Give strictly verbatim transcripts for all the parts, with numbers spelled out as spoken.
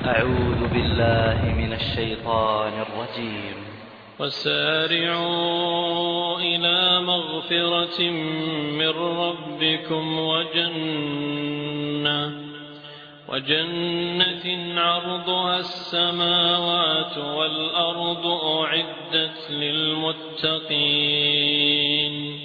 أعوذ بالله من الشيطان الرجيم. وسارعوا إلى مغفرة من ربكم وجنة وجنة عرضها السماوات والأرض أعدت للمتقين.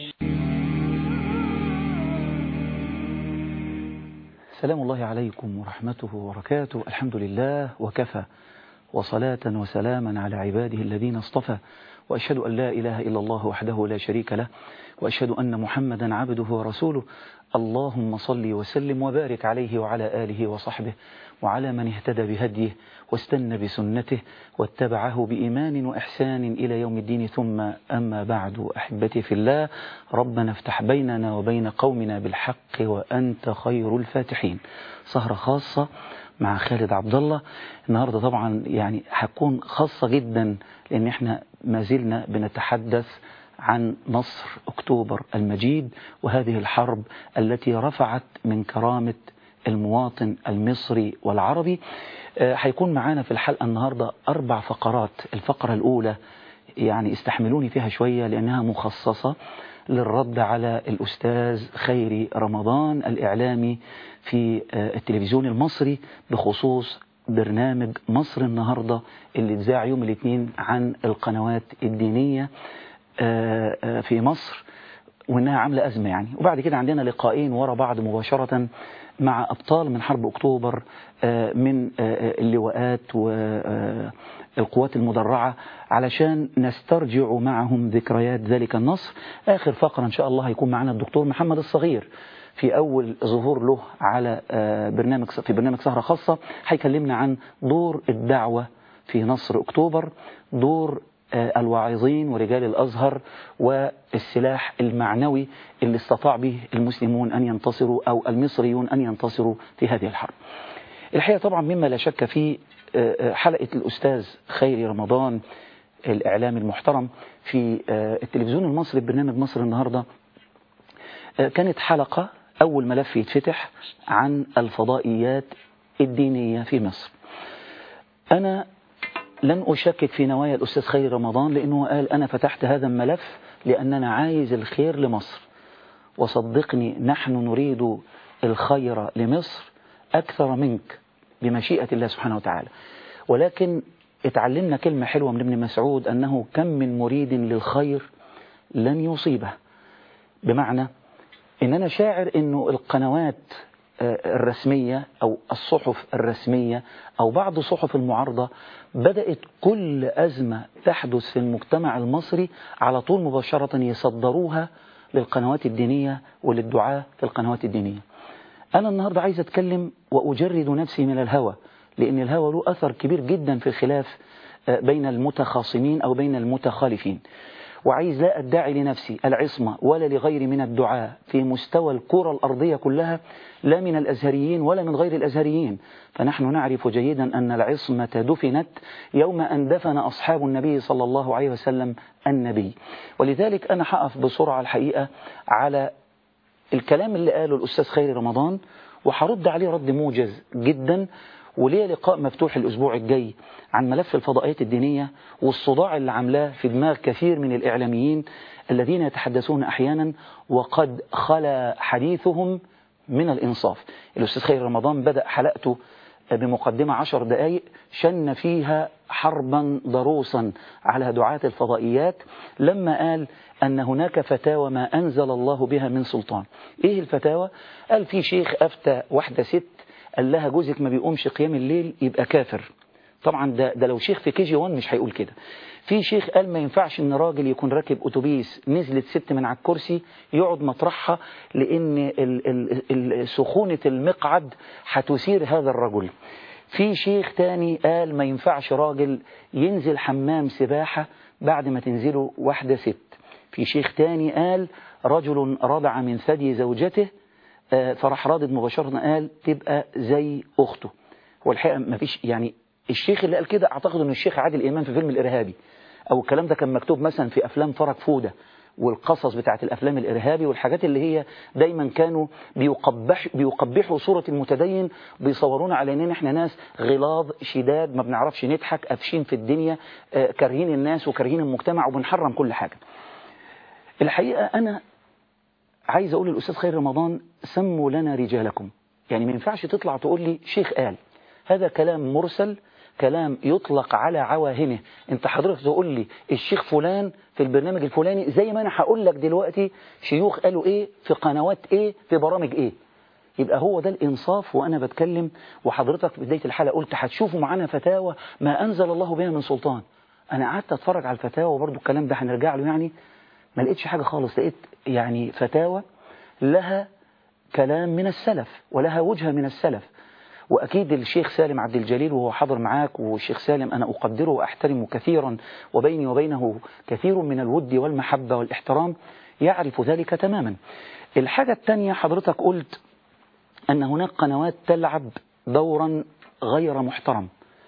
سلام الله عليكم ورحمته وبركاته. الحمد لله وكفى، وصلاة وسلاما على عباده الذين اصطفى، وأشهد أن لا إله إلا الله وحده لا شريك له، وأشهد أن محمدا عبده ورسوله. اللهم صل وسلم وبارك عليه وعلى آله وصحبه وعلى من اهتدى بهديه واستنى بسنته واتبعه بإيمان وإحسان إلى يوم الدين. ثم أما بعد، أحبتي في الله، ربنا افتح بيننا وبين قومنا بالحق وأنت خير الفاتحين. سهرة خاصة مع خالد عبد الله النهاردة، طبعا يعني هتكون خاصة جدا لأن احنا ما زلنا بنتحدث عن نصر أكتوبر المجيد، وهذه الحرب التي رفعت من كرامة المواطن المصري والعربي. هيكون معانا في الحلقة النهاردة أربع فقرات. الفقرة الأولى يعني استحملوني فيها شوية لأنها مخصصة للرد على الأستاذ خيري رمضان الإعلامي في التلفزيون المصري بخصوص برنامج مصر النهاردة اللي اتذاع يوم الاثنين عن القنوات الدينية في مصر، وإنها عاملة أزمة يعني. وبعد كده عندنا لقاءين ورا بعض مباشرة مع أبطال من حرب أكتوبر من اللواءات والقوات المدرعة علشان نسترجع معهم ذكريات ذلك النصر. آخر فقرة إن شاء الله هيكون معنا الدكتور محمد الصغير في أول ظهور له على برنامج في برنامج سهرة خاصة، هيكلمنا عن دور الدعوة في نصر أكتوبر، دور الواعظين ورجال الأزهر والسلاح المعنوي اللي استطاع به المسلمون أن ينتصروا أو المصريون أن ينتصروا في هذه الحرب. الحقيقة طبعا مما لا شك فيه حلقة الأستاذ خيري رمضان الإعلام المحترم في التلفزيون المصري ببرنامج مصر النهاردة كانت حلقة أول ملف يتفتح عن الفضائيات الدينية في مصر. أنا لن أشكك في نوايا الأستاذ خيري رمضان، لأنه قال أنا فتحت هذا الملف لأننا عايز الخير لمصر، وصدقني نحن نريد الخير لمصر أكثر منك بمشيئة الله سبحانه وتعالى. ولكن اتعلمنا كلمة حلوة من ابن مسعود، أنه كم من مريد للخير لن يصيبه. بمعنى إن أنا شاعر أنه القنوات الرسمية أو الصحف الرسمية أو بعض صحف المعارضة بدأت كل أزمة تحدث في المجتمع المصري على طول مباشرة يصدروها للقنوات الدينية وللدعاة في القنوات الدينية. أنا النهاردة عايز أتكلم وأجرد نفسي من الهوى، لأن الهوى له أثر كبير جدا في الخلاف بين المتخاصمين أو بين المتخالفين، وعايز لا أدعي لنفسي العصمة ولا لغير من الدعاة في مستوى الكرة الأرضية كلها، لا من الأزهريين ولا من غير الأزهريين. فنحن نعرف جيدا أن العصمة دفنت يوم أن دفن أصحاب النبي صلى الله عليه وسلم النبي. ولذلك أنا حقف بسرعة الحقيقة على الكلام اللي قاله الأستاذ خيري رمضان، وحرد عليه رد موجز جدا. وليه لقاء مفتوح الأسبوع الجاي عن ملف الفضائيات الدينية والصداع اللي عملاه في دماغ كثير من الإعلاميين الذين يتحدثون أحيانا وقد خلا حديثهم من الإنصاف. الأستاذ خيري رمضان بدأ حلقته بمقدمة عشر دقائق شن فيها حربا ضروسا على دعاة الفضائيات لما قال أن هناك فتاوى ما أنزل الله بها من سلطان. إيه الفتاوى؟ قال في شيخ أفتى واحدة ست قال لها جوزك ما بيقومش قيام الليل يبقى كافر. طبعا ده, ده لو شيخ في كي جي واحد مش هيقول كده. في شيخ قال ما ينفعش ان راجل يكون راكب اتوبيس نزلت ست من على الكرسي يقعد مطرحها، لان ال ال ال سخونة المقعد هتثير هذا الرجل. في شيخ تاني قال ما ينفعش راجل ينزل حمام سباحة بعد ما تنزله واحدة ست. في شيخ تاني قال رجل رضع من ثدي زوجته فراح رادد مباشرة قال تبقى زي أخته. والحقيقة ما فيش يعني الشيخ اللي قال كده أعتقد أنه الشيخ عادل إمام في فيلم الإرهابي، أو الكلام ده كان مكتوب مثلا في أفلام فرج فودة والقصص بتاعت الأفلام الإرهابي والحاجات اللي هي دايما كانوا بيقبح بيقبحوا صورة المتدين، بيصورونا على أننا إحنا ناس غلاظ شداد ما بنعرفش نضحك، قافشين في الدنيا، كارهين الناس وكارهين المجتمع وبنحرم كل حاجة. الحقيقة أنا عايز أقول للأستاذ خير رمضان سموا لنا رجالكم. يعني ما ينفعش تطلع تقول لي شيخ قال، هذا كلام مرسل، كلام يطلق على عواهنه. انت حضرتك تقول لي الشيخ فلان في البرنامج الفلاني، زي ما انا هقول لك دلوقتي شيوخ قالوا ايه في قنوات ايه في برامج ايه. يبقى هو ده الانصاف. وانا بتكلم وحضرتك في بداية الحلقة قلت هتشوفوا معانا فتاوى ما انزل الله بها من سلطان. انا قعدت اتفرج على الفتاوى وبرضو الكلام ده هنرجع له، يعني ما لقيتش حاجة خالص. لقيت يعني فتاوى لها كلام من السلف ولها وجهة من السلف. وأكيد الشيخ سالم عبد الجليل وهو حاضر معاك، والشيخ سالم أنا أقدره وأحترمه كثيرا وبيني وبينه كثير من الود والمحبة والاحترام، يعرف ذلك تماما. الحاجة الثانية حضرتك قلت أن هناك قنوات تلعب دورا غير محترم.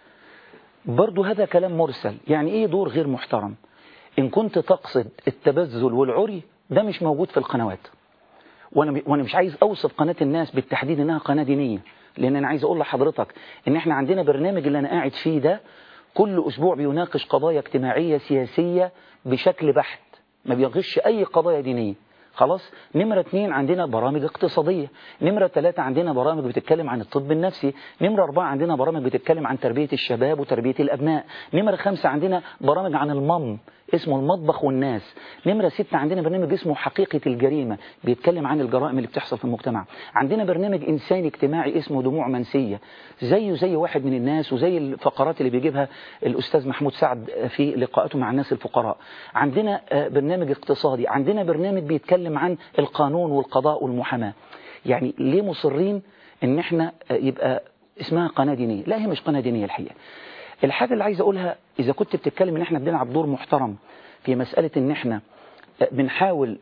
برضو هذا كلام مرسل. يعني إيه دور غير محترم؟ إن كنت تقصد التبذل والعري ده مش موجود في القنوات. وأنا وأنا مش عايز أوصف قناة الناس بالتحديد إنها قناة دينية، لأن أنا عايز أقول لحضرتك إن إحنا عندنا برنامج اللي أنا قاعد فيه ده كل أسبوع بيناقش قضايا اجتماعية سياسية بشكل بحت، ما بيغش أي قضايا دينية. خلاص. نمرة اتنين عندنا برامج اقتصادية. نمرة ثلاثة عندنا برامج بتتكلم عن الطب النفسي. نمرة أربعة عندنا برامج بتتكلم عن تربية الشباب وتربية الأبناء. نمرة خمسة عندنا برامج عن المم اسمه المطبخ والناس. نمرة ستة عندنا برنامج اسمه حقيقة الجريمة بيتكلم عن الجرائم اللي بتحصل في المجتمع. عندنا برنامج إنساني اجتماعي اسمه دموع منسية، زيه زي واحد من الناس، وزي الفقرات اللي بيجيبها الأستاذ محمود سعد في لقاءاته مع الناس الفقراء. عندنا برنامج اقتصادي. عندنا برنامج بيتكلم عن القانون والقضاء والمحاماة. يعني ليه مصرين ان احنا يبقى اسمها قناة دينية؟ لا، هي مش قناة دينية الحقيقة. الحاجة اللي عايز أقولها، إذا كنت بتتكلم إن إحنا بنلعب دور محترم في مسألة إن إحنا بنحاول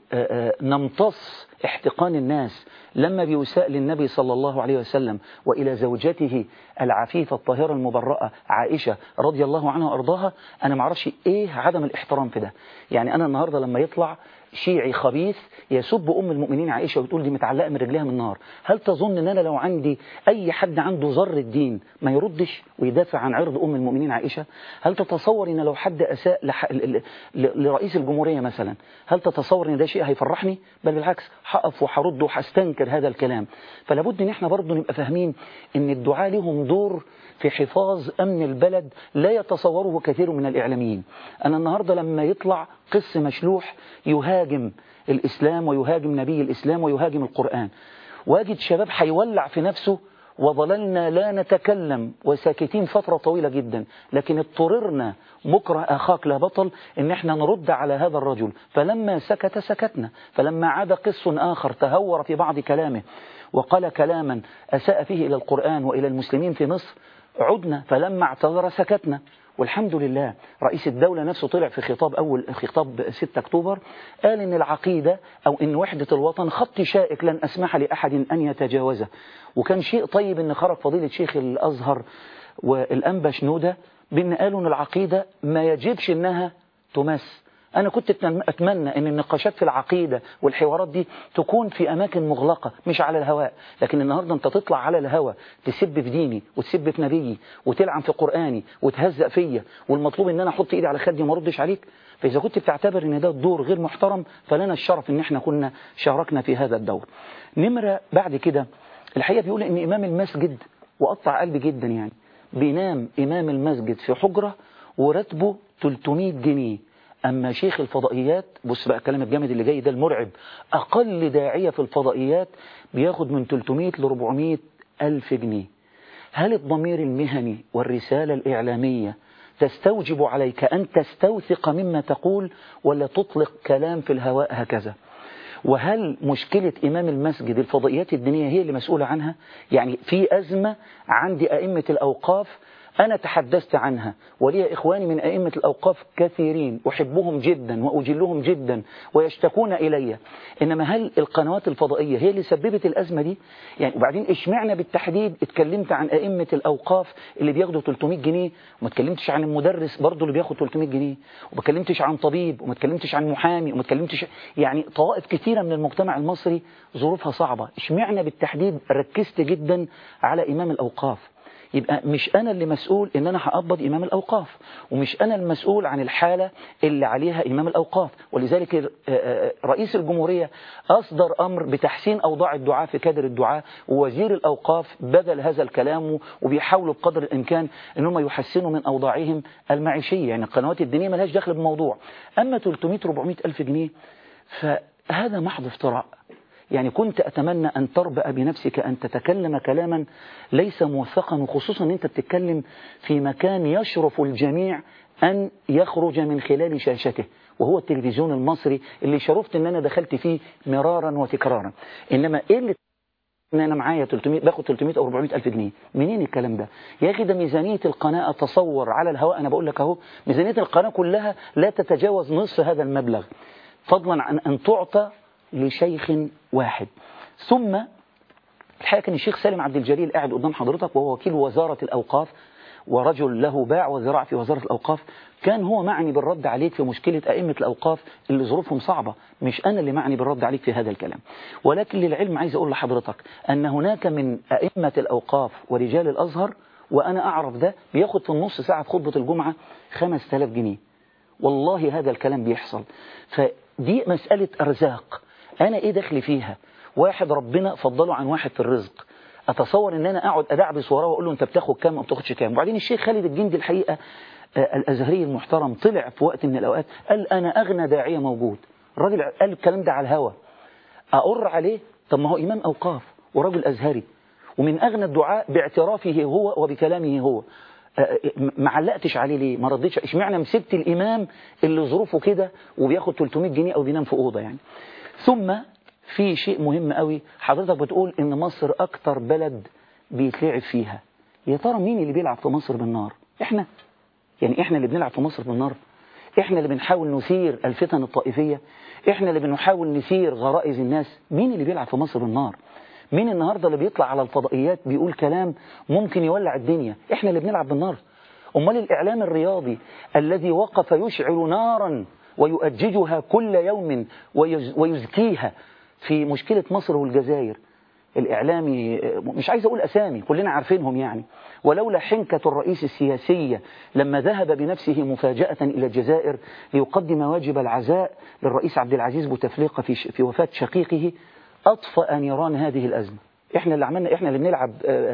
نمتص احتقان الناس لما بيساء للنبي صلى الله عليه وسلم وإلى زوجته العفيفة الطاهرة المبرأة عائشة رضي الله عنها وأرضاها، أنا معرفش إيه عدم الاحترام في ده. يعني أنا النهاردة لما يطلع شيعي خبيث يسب أم المؤمنين عائشة وتقول دي متعلقة من رجلها من النار، هل تظن أن أنا لو عندي أي حد عنده ذر الدين ما يردش ويدافع عن عرض أم المؤمنين عائشة؟ هل تتصور أن لو حد أساء لح... ل... ل... لرئيس الجمهورية مثلا، هل تتصور أن ده شيء هيفرحني؟ بل بالعكس، هقف وهرد وهستنكر هذا الكلام. فلابد أن احنا برضو نبقى فاهمين أن الدعاة لهم دور في حفاظ أمن البلد لا يتصوره كثير من الإعلاميين. أنا النهاردة لما يطلع قس مشلوح يهاجم الإسلام ويهاجم نبي الإسلام ويهاجم القرآن، واجد شباب حيولع في نفسه، وظللنا لا نتكلم وساكتين فترة طويلة جدا، لكن اضطررنا بكرة أخاك لا بطل إن احنا نرد على هذا الرجل. فلما سكت سكتنا، فلما عاد قس آخر تهور في بعض كلامه وقال كلاما أساء فيه إلى القرآن وإلى المسلمين في مصر عدنا، فلما اعتذر سكتنا. والحمد لله رئيس الدولة نفسه طلع في خطاب أول خطاب ستة أكتوبر قال إن العقيدة أو إن وحدة الوطن خط شائك لن أسمح لأحد أن يتجاوزه. وكان شيء طيب إن خرج فضيلة شيخ الأزهر والأنبا شنودة بأن قالوا إن العقيدة ما يجبش إنها تمس. أنا كنت أتمنى أن النقاشات في العقيدة والحوارات دي تكون في أماكن مغلقة مش على الهواء، لكن النهاردة أنت تطلع على الهواء تسب في ديني وتسب في نبيي وتلعن في قرآني وتهزأ فيا، والمطلوب أن أنا أحط إيدي على خدي وما أردش عليك. فإذا كنت بتعتبر أن ده دور غير محترم فلنا الشرف أن احنا كنا شاركنا في هذا الدور. نمرة بعد كده الحقيقة بيقول أن إمام المسجد، وقطع قلبي جدا، يعني بينام إمام المسجد في حجرة وراتبه ثلاثمائة جنيه. أما شيخ الفضائيات، بص بقى الكلام الجامد اللي جاي ده المرعب، أقل داعية في الفضائيات بياخد من ثلاثمائة ل أربعمائة ألف جنيه. هل الضمير المهني والرسالة الإعلامية تستوجب عليك أن تستوثق مما تقول ولا تطلق كلام في الهواء هكذا؟ وهل مشكلة إمام المسجد الفضائيات الدينية هي اللي مسؤولة عنها؟ يعني في أزمة عند أئمة الأوقاف أنا تحدثت عنها ولي إخواني من أئمة الأوقاف كثيرين أحبهم جدا وأجلهم جدا ويشتكون إلي، إنما هل القنوات الفضائية هي اللي سببت الأزمة دي؟ يعني وبعدين إشمعنا بالتحديد اتكلمت عن أئمة الأوقاف اللي بياخدوا ثلاثمائة جنيه، وما اتكلمتش عن المدرس برضه اللي بياخد ثلاثمائة جنيه، وما اتكلمتش عن طبيب، وما اتكلمتش عن محامي، وما اتكلمتش يعني طوائف كثيرة من المجتمع المصري ظروفها صعبة. إشمعنا بالتحديد ركزت جدا على إمام الأوقاف. يبقى مش أنا اللي مسؤول إن أنا هقبض إمام الأوقاف، ومش أنا المسؤول عن الحالة اللي عليها إمام الأوقاف. ولذلك رئيس الجمهورية أصدر أمر بتحسين أوضاع الدعاة في كادر الدعاة، ووزير الأوقاف بذل هذا الكلام وبيحاولوا بقدر الإمكان إنهم يحسنوا من أوضاعهم المعيشية. يعني القنوات الدينية ملهاش دخل بالموضوع. أما ثلاثمائة أربعمائة ألف جنيه فهذا محض افتراء. يعني كنت أتمنى أن تربأ بنفسك أن تتكلم كلاما ليس موثقا، وخصوصا أن أنت بتتكلم في مكان يشرف الجميع أن يخرج من خلال شاشته، وهو التلفزيون المصري اللي شرفت أن أنا دخلت فيه مرارا وتكرارا. إنما إيه اللي ان انا معايا ثلاثمائة باخد ثلاثمائة او أربعمائة الف جنيه؟ منين الكلام ده يا اخي؟ ده ميزانيه القناه، اتصور على الهواء انا بقول لك اهو، ميزانيه القناه كلها لا تتجاوز نصف هذا المبلغ، فضلا عن ان تعطى لشيخ واحد. ثم الحقيقة كان الشيخ سالم عبد الجليل قاعد قدام حضرتك، وهو وكيل وزارة الأوقاف ورجل له باع وذراع في وزارة الأوقاف، كان هو معني بالرد عليك في مشكلة أئمة الأوقاف اللي ظروفهم صعبة. مش أنا اللي معني بالرد عليك في هذا الكلام، ولكن للعلم عايز أقول لحضرتك أن هناك من أئمة الأوقاف ورجال الأزهر، وأنا أعرف ده، بياخد في النص ساعة خطبة الجمعة خمسة آلاف جنيه. والله هذا الكلام بيحصل. فدي مسألة أرزاق، أنا إيه دخلي فيها؟ واحد ربنا فضله عن واحد في الرزق، أتصور أن أنا أقعد أدعبس وراه وأقول له أنت بتاخد كام أو بتاخدش كام؟ وبعدين الشيخ خالد الجندي الحقيقة الأزهري المحترم طلع في وقت من الأوقات قال أنا أغنى داعية موجود. الراجل قال الكلام ده على الهوا، أقر عليه؟ طب ما هو إمام أوقاف وراجل أزهري ومن أغنى الدعاء باعترافه هو وبكلامه هو، ما علقتش عليه ليه؟ ما رديتش؟ اشمعنى مسكت الإمام اللي ظروفه كده وبياخد ثلاثمائة جنيه أو بينام في أوضة يعني؟ ثم في شيء مهم قوي، حضرتك بتقول إن مصر أكتر بلد بيتلعب فيها. يا ترى مين اللي بيلعب في مصر بالنار؟ إحنا؟ يعني إحنا اللي بنلعب في مصر بالنار؟ إحنا اللي بنحاول نثير الفتن الطائفية؟ إحنا اللي بنحاول نثير غرائز الناس؟ مين اللي بيلعب في مصر بالنار؟ مين النهاردة اللي بيطلع على الفضائيات بيقول كلام ممكن يولع الدنيا؟ إحنا اللي بنلعب بالنار. أمال الإعلام الرياضي الذي وقف يشعل نارا ويؤججها كل يوم ويزكيها في مشكلة مصر والجزائر، الإعلامي مش عايز أقول أسامي كلنا عارفينهم يعني، ولولا حنكة الرئيس السياسية لما ذهب بنفسه مفاجأة إلى الجزائر ليقدم واجب العزاء للرئيس عبد العزيز بوتفليقة في في وفاة شقيقه، أطفأ نيران هذه الأزمة. إحنا اللي عملنا، إحنا اللي بنلعب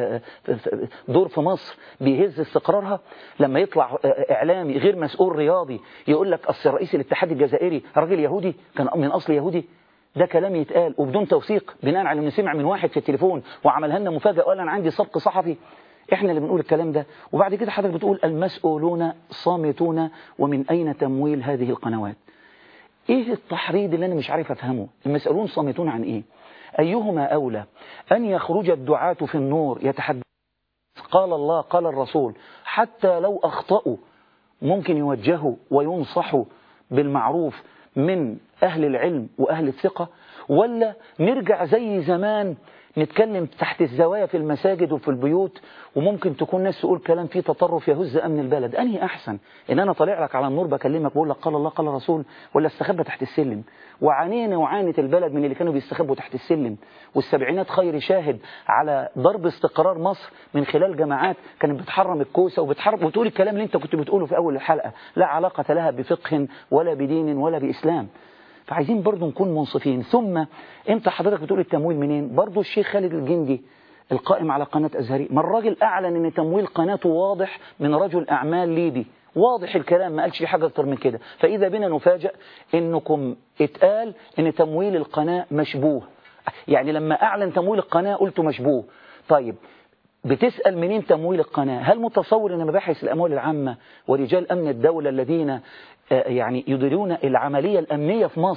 دور في مصر بيهز استقرارها. لما يطلع إعلامي غير مسؤول رياضي يقول لك أصل رئيس الاتحاد الجزائري راجل يهودي كان من أصل يهودي، ده كلام يتقال وبدون توثيق بناء على انه سمع من واحد في التليفون وعملها لنا مفاجأة وقال انا عندي سبق صحفي. احنا اللي بنقول الكلام ده. وبعد كده حضرتك بتقول المسؤولون صامتون ومن اين تمويل هذه القنوات؟ ايه التحريض اللي انا مش عارف افهمه؟ المسؤولون صامتون عن ايه؟ ايهما اولى ان يخرج الدعاة في النور يتحدث قال الله قال الرسول حتى لو اخطأوا ممكن يوجهوا وينصحوا بالمعروف من أهل العلم وأهل الثقة، ولا نرجع زي زمان نتكلم تحت الزوايا في المساجد وفي البيوت وممكن تكون ناس تقول كلام فيه تطرف يهز أمن البلد؟ أنهي أحسن؟ إن أنا طالع لك على النور بكلمك بقول لك قال الله قال الرسول، ولا استخبى تحت السلم؟ وعانينا وعانت البلد من اللي كانوا بيستخبوا تحت السلم. والسبعينات خير شاهد على ضرب استقرار مصر من خلال جماعات كانت بتحرم الكوسة وبتحرم وتقول الكلام اللي انت كنت بتقوله في أول الحلقة، لا علاقة لها بفقه ولا بدين ولا بإسلام. فعايزين برضو نكون منصفين. ثم انت حضرتك بتقول التمويل منين؟ برضو الشيخ خالد الجندي القائم على قناة أزهري، ما الراجل أعلن ان تمويل قناته واضح من رجل أعمال ليبي، واضح الكلام، ما قالش حاجة أكتر من كده. فإذا بنا نفاجأ انكم اتقال ان تمويل القناة مشبوه. يعني لما أعلن تمويل القناة قلتوا مشبوه. طيب بتسأل منين تمويل القناة؟ هل متصور ان مباحث الأموال العامة ورجال أمن الدولة الذين يعني يديرون العملية الأمنية في مصر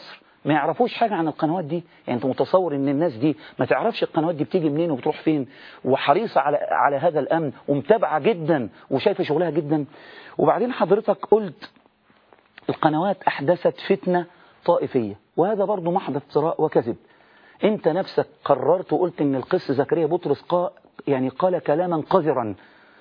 ما يعرفوش حاجة عن القنوات دي. يعني انت متصور ان الناس دي ما تعرفش القنوات دي بتيجي منين وبتروح فين، وحريصة على على هذا الأمن ومتابعة جدا وشايفة شغلها جدا. وبعدين حضرتك قلت القنوات أحدثت فتنة طائفية، وهذا برضو محض افتراء وكذب. انت نفسك قررت وقلت ان القس زكريا بطرس قا يعني قال كلاما قذرا،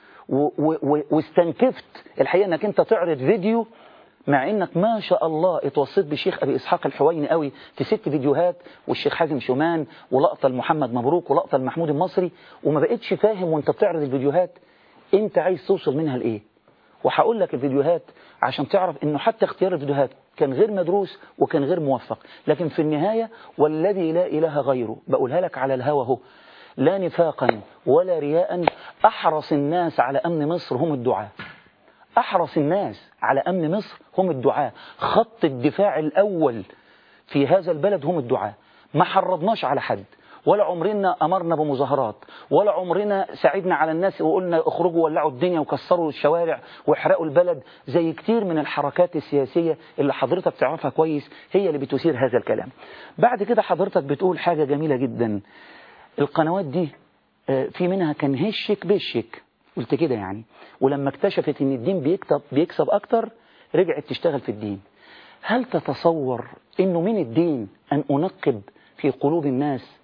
واستنكفت الحقيقة انك انت تعرض فيديو مع انك ما شاء الله اتوصيت بشيخ ابي اسحاق الحويني قوي في ست فيديوهات، والشيخ حازم شومان، ولقطة لمحمد مبروك، ولقطة لمحمود المصري، وما بقتش فاهم وانت بتعرض الفيديوهات انت عايز توصل منها لايه. وهقول لك الفيديوهات عشان تعرف انه حتى اختيار الفيديوهات كان غير مدروس وكان غير موفق. لكن في النهاية والذي لا اله غيره بقولها لك على الهوى هو، لا نفاقا ولا رياء، احرص الناس على امن مصر هم الدعاة. أحرص الناس على أمن مصر هم الدعاة. خط الدفاع الأول في هذا البلد هم الدعاة. ما حرضناش على حد، ولا عمرنا أمرنا بمظاهرات، ولا عمرنا ساعدنا على الناس وقلنا اخرجوا ولعوا الدنيا وكسروا الشوارع واحرقوا البلد زي كتير من الحركات السياسية اللي حضرتك تعرفها كويس هي اللي بتثير هذا الكلام. بعد كده حضرتك بتقول حاجة جميلة جدا، القنوات دي في منها كان هشك بشك، قلت كده يعني، ولما اكتشفت ان الدين بيكسب بيكسب اكتر رجعت تشتغل في الدين. هل تتصور انه من الدين ان انقب في قلوب الناس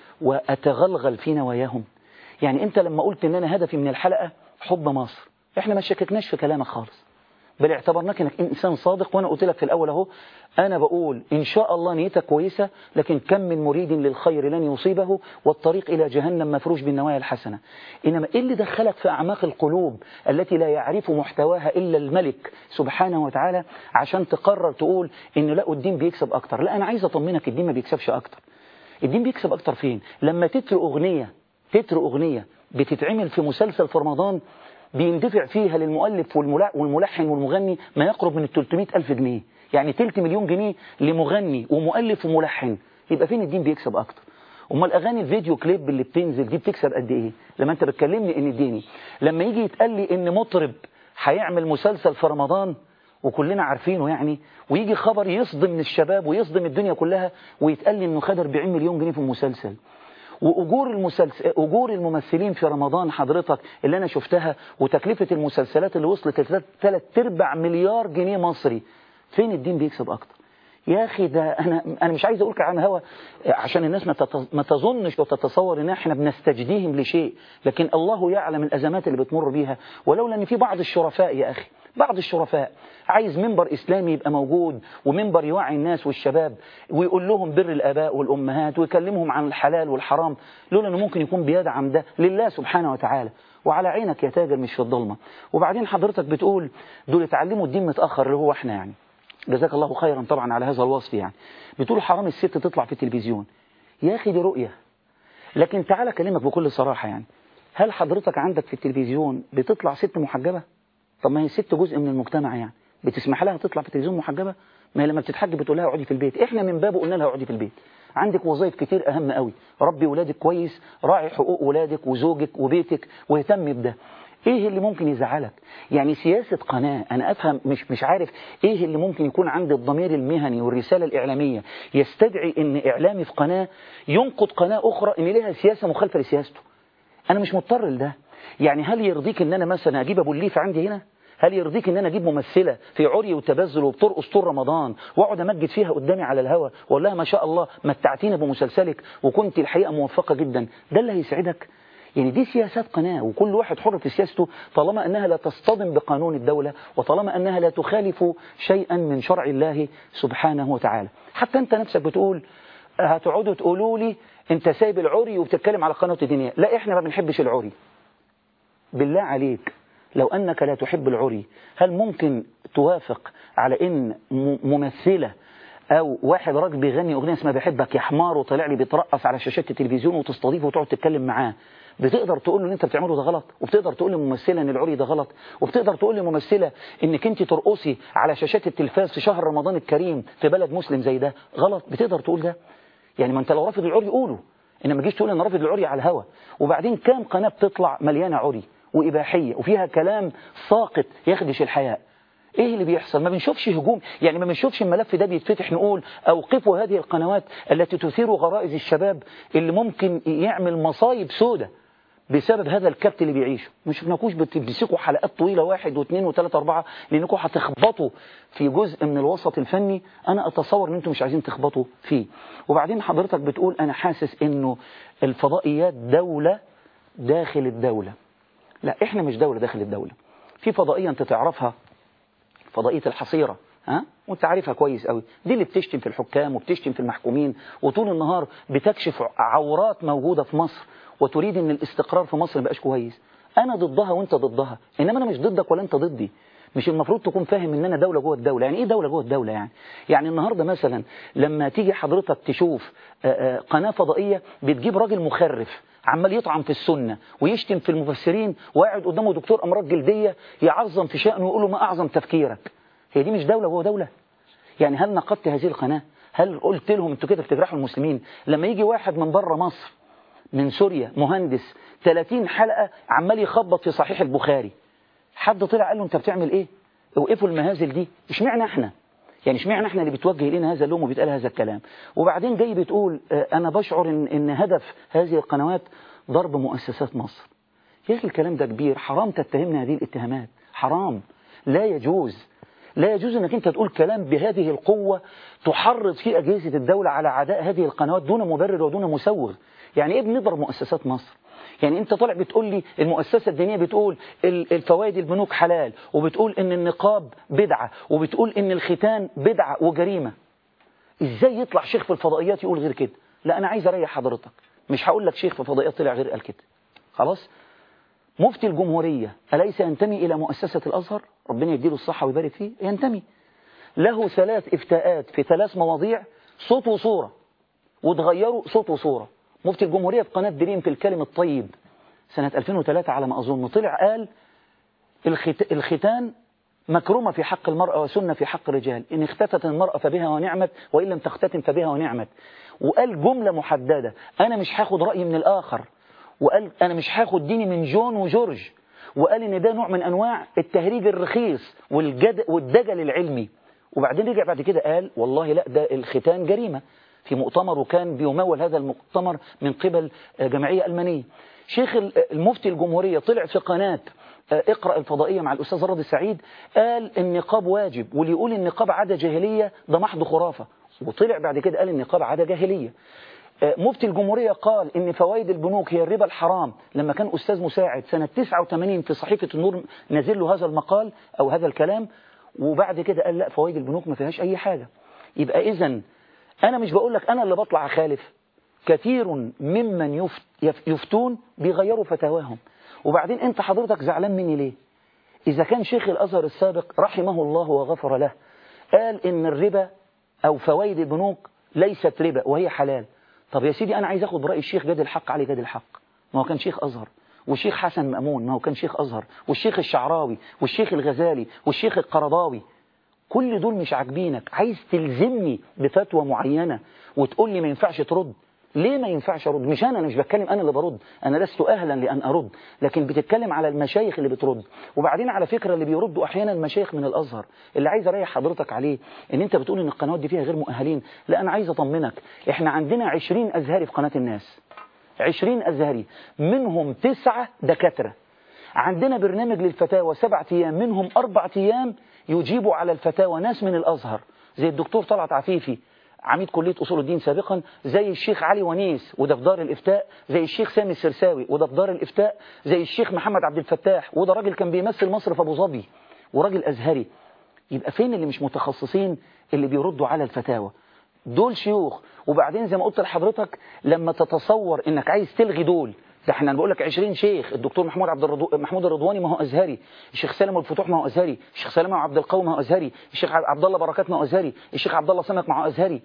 واتغلغل في نواياهم؟ يعني انت لما قلت ان انا هدفي من الحلقة حب مصر، احنا ما شككناش في كلامك خالص، بل اعتبرناك انك انسان صادق. وانا قلت لك في الاول اهو، انا بقول ان شاء الله نيتك كويسة، لكن كم من مريد للخير لن يصيبه والطريق الى جهنم مفروش بالنوايا الحسنة. انما ايه اللي دخلك في اعماق القلوب التي لا يعرف محتواها الا الملك سبحانه وتعالى عشان تقرر تقول ان لا الدين بيكسب اكتر؟ لا، انا عايز اطمنك، الدين ما بيكسبش اكتر. الدين بيكسب اكتر فين؟ لما تتر اغنية تتر اغنية بتتعمل في مسلسل في رمضان بيندفع فيها للمؤلف والملحن والمغني ما يقرب من ثلاثمائة ألف جنيه، يعني تلت مليون جنيه لمغني ومؤلف وملحن. يبقى فين الدين بيكسب اكتر؟ امال الاغاني الفيديو كليب اللي بتنزل دي بتكسب قد ايه؟ لما انت بتكلمني ان الديني، لما يجي يتقال لي ان مطرب هيعمل مسلسل في رمضان وكلنا عارفينه يعني، ويجي خبر يصدم من الشباب ويصدم الدنيا كلها ويتقال لي انه خد أربعين مليون جنيه في المسلسل، وأجور المسلسل أجور الممثلين في رمضان حضرتك اللي أنا شفتها وتكلفة المسلسلات اللي وصلت ثلاث أرباع مليار جنيه مصري، فين الدين بيكسب أكتر؟ يا أخي ده أنا أنا مش عايز أقولك عن هوا عشان الناس ما تظنش وتتصور إن إحنا بنستجديهم لشيء، لكن الله يعلم الأزمات اللي بتمر بيها. ولولا إن في بعض الشرفاء يا أخي، بعض الشرفاء عايز منبر إسلامي يبقى موجود ومنبر يوعي الناس والشباب ويقول لهم بر الآباء والأمهات ويكلمهم عن الحلال والحرام، لولا إنه ممكن يكون بيدعم ده لله سبحانه وتعالى. وعلى عينك يا تاجر مش في الضلمة. وبعدين حضرتك بتقول دول اتعلموا الدين متأخر اللي هو احنا يعني، جزاك الله خيرا طبعا على هذا الوصف يعني. بتقول حرام الست تطلع في التلفزيون، يا أخي دي رؤية. لكن تعالى أكلمك بكل صراحة يعني، هل حضرتك عندك في التلفزيون بتطلع ست محجبة؟ طب ما هي الست جزء من المجتمع يعني، بتسمح لها تطلع في التلفزيون محجبة؟ ما هي لما بتتحجب بتقول لها اقعدي في البيت. احنا من بابه قلنا لها اقعدي في البيت، عندك وظائف كتير اهم قوي، ربي ولادك كويس، راعي حقوق ولادك وزوجك وبيتك واهتم بده. ايه اللي ممكن يزعلك؟ يعني سياسة قناة، انا افهم مش مش عارف ايه اللي ممكن يكون عند الضمير المهني والرسالة الاعلامية يستدعي ان اعلامي في قناة ينقد قناة اخرى ان لها سياسة مخالفة لسياسته. انا مش مضطر لده. يعني هل يرضيك ان انا مثلا اجيب ابو الليف عندي هنا؟ هل يرضيك ان انا اجيب ممثلة في عري وتبذل وبترقص طول رمضان واقعد امجد فيها قدامي على الهوا واقول لها ما شاء الله متعتينا بمسلسلك وكنت الحقيقة موفقة جدا؟ ده اللي هيسعدك؟ يعني دي سياسات قناة، وكل واحد حر في سياسته طالما أنها لا تصطدم بقانون الدولة وطالما أنها لا تخالف شيئا من شرع الله سبحانه وتعالى. حتى أنت نفسك بتقول هتقعدوا تقولوا لي أنت سايب العري وبتتكلم على قناة الدنيا. لا، إحنا ما بنحبش العري. بالله عليك لو أنك لا تحب العري، هل ممكن توافق على أن ممثلة أو واحد راجل بيغني أغنية اسمها بحبك يا حمار وطلع لي بيترقص على شاشات التلفزيون وتستضيفه وتقعد تتكلم معاه، بتقدر تقول له ان انت بتعمله ده غلط؟ وبتقدر تقول لممثله ان العري ده غلط؟ وبتقدر تقول لممثله انك انت ترقصي على شاشات التلفاز في شهر رمضان الكريم في بلد مسلم زي ده غلط؟ بتقدر تقول ده؟ يعني ما انت لو رافض العري قوله، انما ما تجيش تقول انا رافض العري على الهوا. وبعدين كام قناه بتطلع مليانه عري واباحيه وفيها كلام ساقط يخدش الحياء؟ ايه اللي بيحصل؟ ما بنشوفش هجوم، يعني ما بنشوفش الملف ده بيتفتح نقول اوقفوا هذه القنوات التي تثير غرائز الشباب اللي ممكن يعمل مصايب سودة بسبب هذا الكبت اللي بيعيشه. مش شفناكوش بتمسكوا حلقات طويلة واحد واثنين وثلاثة أربعة لأنكم هتخبطوا في جزء من الوسط الفني أنا أتصور أن أنتم مش عايزين تخبطوا فيه. وبعدين حضرتك بتقول أنا حاسس أنه الفضائيات دولة داخل الدولة. لا، إحنا مش دولة داخل الدولة. في فضائية أنت تعرفها، فضائية الحصيرة، ها؟ وانت عارفها كويس قوي، دي اللي بتشتم في الحكام وبتشتم في المحكومين وطول النهار بتكشف عورات موجودة في مصر وتريد ان الاستقرار في مصر مبقاش كويس. انا ضدها وانت ضدها، انما انا مش ضدك ولا انت ضدي. مش المفروض تكون فاهم ان انا دولة جوه الدولة؟ يعني ايه دولة جوه الدولة؟ يعني يعني النهاردة مثلا لما تيجي حضرتك تشوف قناة فضائية بتجيب راجل مخرف عمال يطعن في السنة ويشتم في المفسرين وقاعد قدامه دكتور امراض جلدية يعظم في شأنه ويقول له ما اعظم تفكيرك، هي دي مش دولة جوه دولة؟ يعني هل نقدت هذه القناة؟ هل قلت لهم انتوا كده بتجرحوا المسلمين؟ لما يجي واحد من بره مصر من سوريا مهندس ثلاثين حلقة عمال يخبط في صحيح البخاري، حد طلع قال له انت بتعمل ايه؟ اوقفوا المهازل دي. اشمعنى احنا؟ يعني اشمعنى احنا اللي بتوجه لنا هذا اللوم وبيتقال هذا الكلام؟ وبعدين جاي بتقول اه انا بشعر ان, ان هدف هذه القنوات ضرب مؤسسات مصر. يا اخي الكلام ده كبير، حرام تتهمنا هذه الاتهامات، حرام، لا يجوز. لا يجوز انك انت تقول كلام بهذه القوة تحرض فيه اجهزة الدولة على عداء هذه القنوات دون مبرر ودون مسوغ. يعني ايه بنضرب مؤسسات مصر؟ يعني انت طالع بتقول لي المؤسسة الدينية بتقول الفوائد البنوك حلال، وبتقول ان النقاب بدعة، وبتقول ان الختان بدعة وجريمة. ازاي يطلع شيخ في الفضائيات يقول غير كده؟ لا انا عايز اريح حضرتك، مش هقول لك شيخ في الفضائيات طلع غير قال كده. خلاص؟ مفتي الجمهورية أليس ينتمي إلى مؤسسة الأزهر؟ ربنا يديله الصحة ويبارك فيه. ينتمي. له ثلاث إفتاءات في ثلاث مواضيع صوت وصورة، وتغيروا صوت وصورة. مفتي الجمهورية في قناة دريم في الكلم الطيب سنة ألفين وثلاثة على ما أظن طلع قال الختان مكرمة في حق المرأة وسنة في حق الرجال، إن اختتت المرأة فبها ونعمت وإن لم تختتن فبها ونعمت. وقال جملة محددة، أنا مش هاخد رأي من الآخر، وقال أنا مش هاخد ديني من جون وجورج، وقال إن ده نوع من أنواع التهريج الرخيص والدجل العلمي. وبعدين رجع بعد كده قال والله لا، ده الختان جريمة في مؤتمر، وكان بيمول هذا المؤتمر من قبل جمعية ألمانية. شيخ المفتي الجمهورية طلع في قناة اقرأ الفضائية مع الأستاذ راضي السعيد قال النقاب واجب، واللي يقول النقاب عادة جاهلية ده محض خرافة. وطلع بعد كده قال النقاب عادة جاهلية. مفتي الجمهورية قال ان فوائد البنوك هي الربا الحرام لما كان أستاذ مساعد سنة تسعة وثمانين في صحيفة النور نزل له هذا المقال أو هذا الكلام، وبعد كده قال لا فوائد البنوك ما فيهاش أي حاجة. يبقى إذن أنا مش بقول لك أنا اللي بطلع أخالف، كثير ممن يفتون بيغيروا فتاواهم. وبعدين أنت حضرتك زعلان مني ليه؟ إذا كان شيخ الأزهر السابق رحمه الله وغفر له قال إن الربا أو فوائد البنوك ليست ربا وهي حلال، طب يا سيدي أنا عايز أخد برأي الشيخ جاد الحق علي جاد الحق، ما هو كان شيخ أزهر، والشيخ حسن مأمون ما هو كان شيخ أزهر، والشيخ الشعراوي والشيخ الغزالي والشيخ القرضاوي، كل دول مش عاجبينك، عايز تلزمني بفتوى معينة وتقول لي ما ينفعش ترد. ليه ما ينفعش أرد؟ مش أنا، أنا مش بتكلم أنا اللي برد، أنا لست أهلا لأن أرد، لكن بتتكلم على المشايخ اللي بترد. وبعدين على فكرة اللي بيردوا أحيانا المشايخ من الأزهر. اللي عايز أريح حضرتك عليه إن أنت بتقول إن القنوات دي فيها غير مؤهلين، لا أنا عايز أطمنك، إحنا عندنا عشرين أزهري في قناة الناس، عشرين أزهري منهم تسعة دكاترة. عندنا برنامج للفتاوى سبعة أيام منهم أربعة أيام يجيبوا على الفتاوى ناس من الأزهر زي الدكتور طلعت عفيفي عميد كلية أصول الدين سابقا، زي الشيخ علي ونيس وده في دار الإفتاء، زي الشيخ سامي السرساوي وده في دار الإفتاء، زي الشيخ محمد عبد الفتاح وده راجل كان بيمثل مصر في أبو ظبي وراجل أزهري. يبقى فين اللي مش متخصصين اللي بيردوا على الفتاوى؟ دول شيوخ. وبعدين زي ما قلت لحضرتك لما تتصور إنك عايز تلغي دول، ده احنا بقول لك عشرين شيخ، الدكتور محمود عبد الرضو... محمود الرضواني ما هو أزهري، الشيخ سالم الفتوح ما هو أزهري، الشيخ سالم عبد القوي ما هو أزهري، الشيخ عبد الله بركات ما هو أزهري، الشيخ عبد الله سمك ما هو أزهري.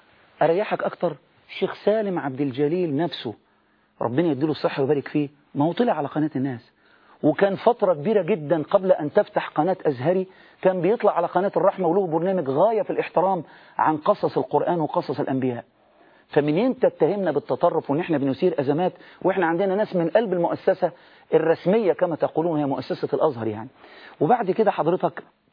أريحك أكتر الشيخ سالم عبد الجليل نفسه ربنا يديله الصحة ويبارك فيه، ما هو طلع على قناة الناس، وكان فترة كبيرة جدا قبل أن تفتح قناة أزهري كان بيطلع على قناة الرحمة وله برنامج غاية في الاحترام عن قصص القرآن وقصص الأنبياء. فمنين تتهمنا بالتطرف وان احنا بنثير أزمات واحنا عندنا ناس من قلب المؤسسة الرسمية كما تقولون هي مؤسسة الأزهر يعني. وبعد كده حضرتك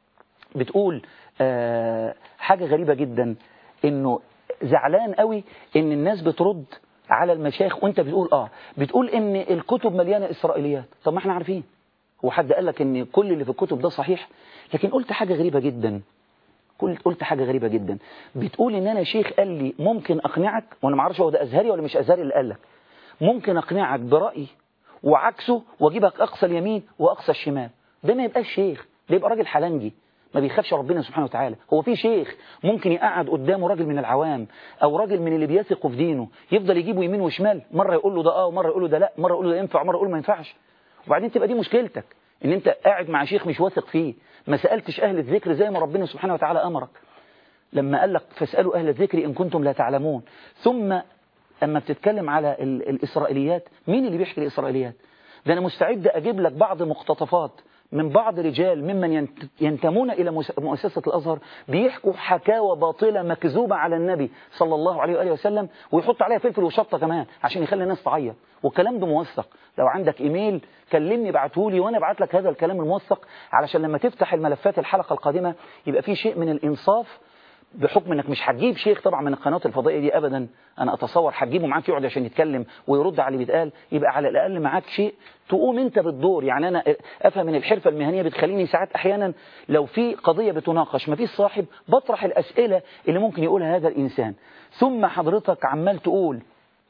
بتقول آه حاجة غريبة جدا، انه زعلان قوي ان الناس بترد على المشايخ وانت بتقول اه بتقول ان الكتب مليانة اسرائيليات. طب ما احنا عارفين، هو حد قال لك ان كل اللي في الكتب ده صحيح؟ لكن قلت حاجة غريبة جدا، قلت قلت حاجة غريبة جدا. بتقول ان انا شيخ قال لي ممكن اقنعك، وانا ما اعرفش هو ده ازهري ولا مش ازهري اللي قال لك، ممكن اقنعك برأي وعكسه واجيبك اقصى اليمين واقصى الشمال. ده ما يبقاش شيخ، ده يبقى راجل حلنجي ما بيخافش ربنا سبحانه وتعالى. هو في شيخ ممكن يقعد قدامه راجل من العوام او راجل من اللي بيثقوا في دينه يفضل يجيبه يمين وشمال، مره يقول له ده اه ومره يقول له ده لا، مره يقول له ده ينفع ومره يقول له ما ينفعش، وبعدين تبقى دي مشكلتك ان انت قاعد مع شيخ مش واثق فيه، ما سالتش اهل الذكر زي ما ربنا سبحانه وتعالى امرك لما قال لك فاسالوا اهل الذكر ان كنتم لا تعلمون. ثم اما بتتكلم على الاسرائيليات، مين اللي بيحكي الاسرائيليات؟ ده انا مستعد اجيب لك بعض مقتطفات من بعض رجال ممن ينتمون إلى مؤسسة الأزهر بيحكوا حكاوى باطلة مكذوبة على النبي صلى الله عليه وآله وسلم، ويحط عليها فلفل وشطة كمان عشان يخلي الناس تعيط، والكلام ده موثق. لو عندك إيميل كلمني ابعتهولي وأنا ابعت لك هذا الكلام الموثق، علشان لما تفتح الملفات الحلقة القادمة يبقى في شيء من الإنصاف، بحكم انك مش هتجيب شيخ طبعا من القنوات الفضائيه دي ابدا، انا اتصور هتجيبه معاك يقعد عشان يتكلم ويرد على اللي بيتقال، يبقى على الاقل معاك شيء تقوم انت بالدور. يعني انا افهم من الحرفه المهنيه بتخليني ساعات احيانا لو في قضيه بتناقش ما فيش صاحب بطرح الاسئله اللي ممكن يقولها هذا الانسان. ثم حضرتك عمال تقول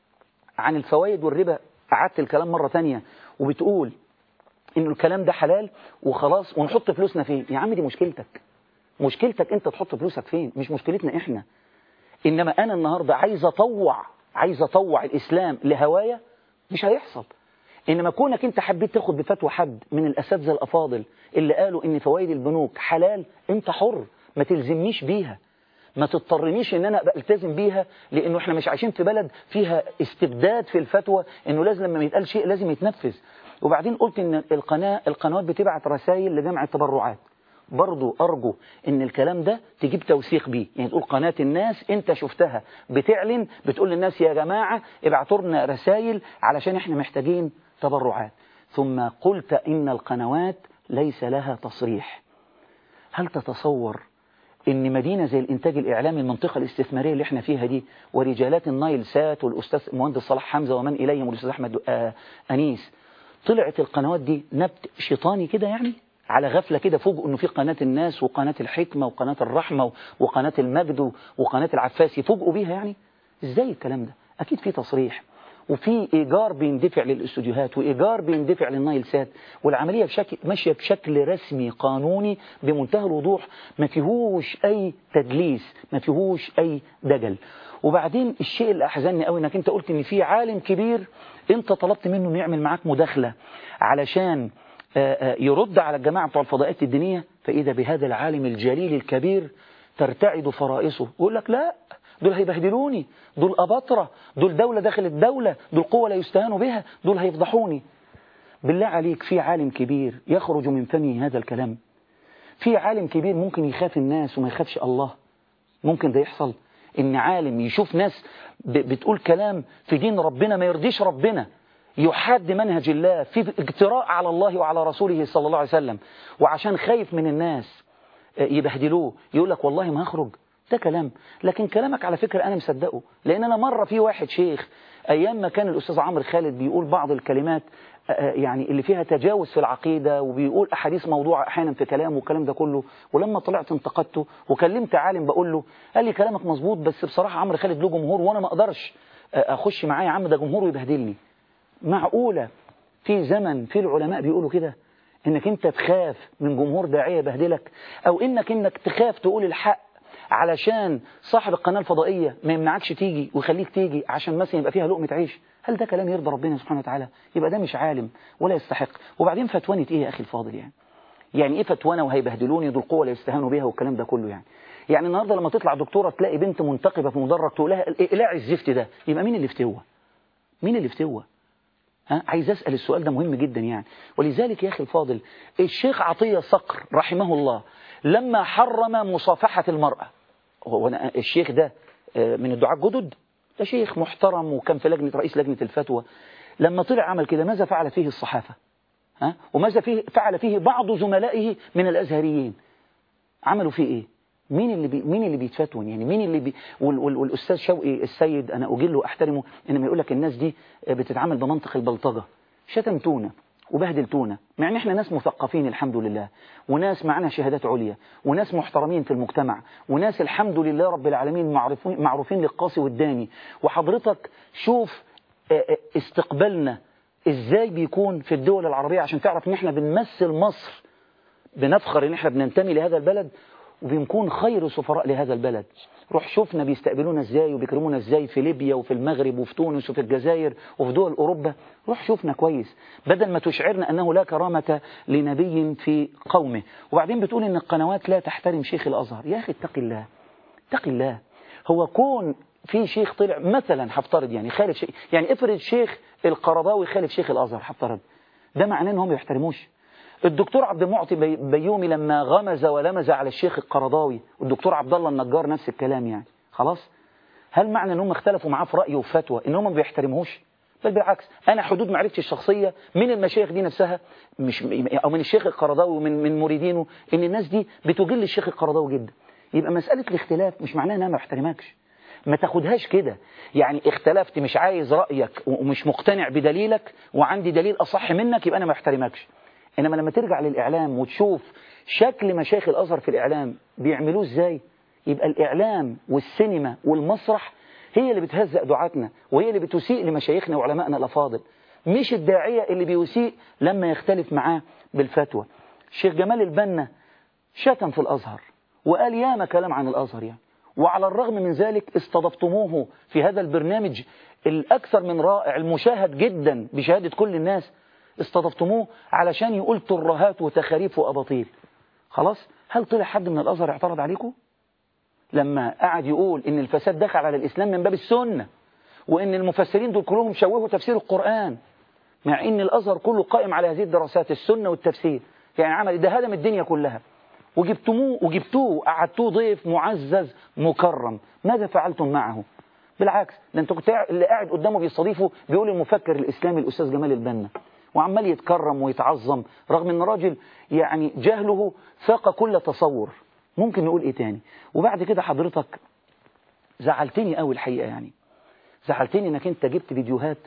عن الفوائد والربا، قعدت الكلام مره ثانيه وبتقول ان الكلام ده حلال وخلاص ونحط فلوسنا فين. يا عم دي مشكلتك، مشكلتك انت تحط فلوسك فين، مش مشكلتنا احنا. انما انا النهاردة عايز اطوع عايز اطوع الاسلام لهوايا، مش هيحصل. انما كونك انت حبيت تاخد بفتوى حد من الاساتذه الافاضل اللي قالوا ان فوائد البنوك حلال، انت حر، ما تلزمنيش بيها، ما تضطرنيش ان انا ابقى التزم بيها، لانه احنا مش عايشين في بلد فيها استبداد في الفتوى انه لازم لما يتقال شيء لازم يتنفذ. وبعدين قلت ان القناه القنوات بتبعت رسائل لجمع التبرعات، برضو أرجو إن الكلام ده تجيب توثيق بيه. يعني تقول قناة الناس أنت شفتها بتعلن بتقول للناس يا جماعة ابعتوا لنا رسائل علشان إحنا محتاجين تبرعات. ثم قلت إن القنوات ليس لها تصريح. هل تتصور إن مدينة زي الإنتاج الإعلامي، المنطقة الاستثمارية اللي إحنا فيها دي، ورجالات النايل سات والأستاذ المهندس صلاح حمزة ومن إليهم والأستاذ أحمد أنيس، طلعت القنوات دي نبت شيطاني كده يعني على غفلة كده، فوجئوا انه في قناة الناس وقناة الحكمة وقناة الرحمة وقناة المجد وقناة العفاسي، فوجئوا بيها يعني؟ ازاي الكلام ده؟ اكيد في تصريح وفي ايجار بيندفع للاستوديوهات وايجار بيندفع للنايل سات، والعملية بشكل ماشية بشكل رسمي قانوني بمنتهى الوضوح، ما فيهوش اي تدليس، ما فيهوش اي دجل. وبعدين الشيء اللي احزنني قوي انك انت قلت ان في عالم كبير انت طلبت منه انه يعمل معاك مداخلة علشان يرد على الجماعة بتوع الفضائيات الدينية، فإذا بهذا العالم الجليل الكبير ترتعد فرائصه، يقول لك لا دول هيبهدلوني، دول أباطرة، دول دولة داخل الدولة، دول قوة لا يستهان بها، دول هيفضحوني. بالله عليك في عالم كبير يخرج من فمه هذا الكلام؟ في عالم كبير ممكن يخاف الناس وما يخافش الله؟ ممكن ده يحصل؟ إن عالم يشوف ناس بتقول كلام في دين ربنا ما يرضيش ربنا، يحاد منهج الله، في اجتراء على الله وعلى رسوله صلى الله عليه وسلم، وعشان خايف من الناس يبهدلوه يقول لك والله ما هخرج؟ ده كلام. لكن كلامك على فكرة أنا مصدقه، لأن أنا مرة في واحد شيخ أيام ما كان الأستاذ عمرو خالد بيقول بعض الكلمات يعني اللي فيها تجاوز في العقيدة، وبيقول أحاديث موضوعة أحيانا في كلامه والكلام ده كله، ولما طلعت انتقدته وكلمت عالم بقول له، قال لي كلامك مظبوط بس بصراحة عمرو خالد له جمهور وأنا ما أقدرش أخش معاه يا عم، ده جمهوره يبهدلني. معقولة في زمن في العلماء بيقولوا كده انك انت تخاف من جمهور داعية يبهدلك، او انك انك تخاف تقول الحق علشان صاحب القناة الفضائية ما يمنعكش تيجي ويخليك تيجي عشان مثلا يبقى فيها لقمة عيش؟ هل ده كلام يرضى ربنا سبحانه وتعالى؟ يبقى ده مش عالم ولا يستحق. وبعدين فتوانة ايه يا اخي الفاضل يعني؟ يعني ايه فتوانة وهيبهدلوني دول قوة لا يستهانوا بها والكلام ده كله يعني؟ يعني النهارده لما تطلع دكتورة تلاقي بنت منتقبة في مدرج تقول لها اقلعي الزفت ده، يبقى مين اللي فتوى؟ مين اللي فتوى؟ ها؟ عايز أسأل السؤال ده مهم جدا يعني. ولذلك يا أخي الفاضل الشيخ عطية صقر رحمه الله لما حرم مصافحة المرأة، وانا الشيخ ده من الدعاة الجدد، ده شيخ محترم وكان في لجنة رئيس لجنة الفتوى، لما طلع عمل كده ماذا فعل فيه الصحافة؟ ها؟ وماذا فيه فعل فيه بعض زملائه من الأزهريين؟ عملوا فيه ايه؟ مين اللي بي مين اللي بيتفتون يعني؟ مين اللي بي وال وال والاستاذ شوقي السيد انا اجله واحترمه انما يقول لك الناس دي بتتعامل بمنطق البلطجه. شتمتونا وبهدلتونا مع ان احنا ناس مثقفين الحمد لله، وناس معنا شهادات عليا، وناس محترمين في المجتمع، وناس الحمد لله رب العالمين معروفين معروفين للقاصي والداني. وحضرتك شوف استقبالنا ازاي بيكون في الدول العربيه عشان تعرف ان احنا بنمثل مصر، بنفخر ان احنا بننتمي لهذا البلد وبنكون خير سفراء لهذا البلد. روح شوفنا بيستقبلونا ازاي وبيكرمونا ازاي في ليبيا وفي المغرب وفي تونس وفي الجزائر وفي دول اوروبا. روح شوفنا كويس بدل ما تشعرنا انه لا كرامة لنبي في قومه. وبعدين بتقول ان القنوات لا تحترم شيخ الازهر. يا اخي اتق الله اتق الله. هو كون في شيخ طلع مثلا هفترض يعني خالف شيخ، يعني افرض شيخ القرضاوي خالف شيخ الازهر هفترض، ده معناه انهم ما يحترموش؟ الدكتور عبد المعطي بيومي لما غمز ولمز على الشيخ القرضاوي والدكتور عبد الله النجار نفس الكلام يعني خلاص، هل معنى انهم اختلفوا معاه في رأيه وفتوى انهم ما بيحترموش؟ بل بالعكس، انا حدود معرفتي الشخصية من المشايخ دي نفسها مش او من الشيخ القرضاوي ومن من مريدينه ان الناس دي بتجل الشيخ القرضاوي جدا. يبقى مسألة الاختلاف مش معناها ان انا ما بحترمكش، ما تاخدهاش كده يعني اختلفت مش عايز رأيك ومش مقتنع بدليلك وعندي دليل اصح منك يبقى انا ما بحترمكش. إنما لما ترجع للإعلام وتشوف شكل مشايخ الأزهر في الإعلام بيعملوه إزاي، يبقى الإعلام والسينما والمسرح هي اللي بتهزأ دعاتنا وهي اللي بتسيء لمشايخنا وعلمائنا الأفاضل، مش الداعية اللي بيسيء لما يختلف معاه بالفتوى. الشيخ جمال البنا شتم في الأزهر وقال ياما كلام عن الأزهر يعني، وعلى الرغم من ذلك استضفتموه في هذا البرنامج الأكثر من رائع المشاهد جدا بشهادة كل الناس، استضفتموه علشان يقول ترهات وتخاريف وأباطيل. خلاص، هل طلع حد من الأزهر اعترض عليكم؟ لما قعد يقول إن الفساد دخل على الإسلام من باب السنة وإن المفسرين دول كلهم شوهوا تفسير القرآن، مع إن الأزهر كله قائم على هذه الدراسات السنة والتفسير، يعني عمل ده هدم الدنيا كلها، وجبتموه وجبتوه وقعدتوه ضيف معزز مكرم، ماذا فعلتم معه؟ بالعكس، ده انتوا كنت اللي قاعد قدامه بيستضيفه بيقول المفكر الإسلامي الأستاذ جمال البنا، وعمال يتكرم ويتعظم رغم ان راجل يعني جهله فاق كل تصور. ممكن نقول ايه تاني؟ وبعد كده حضرتك زعلتني قوي الحقيقة، يعني زعلتني انك انت جبت فيديوهات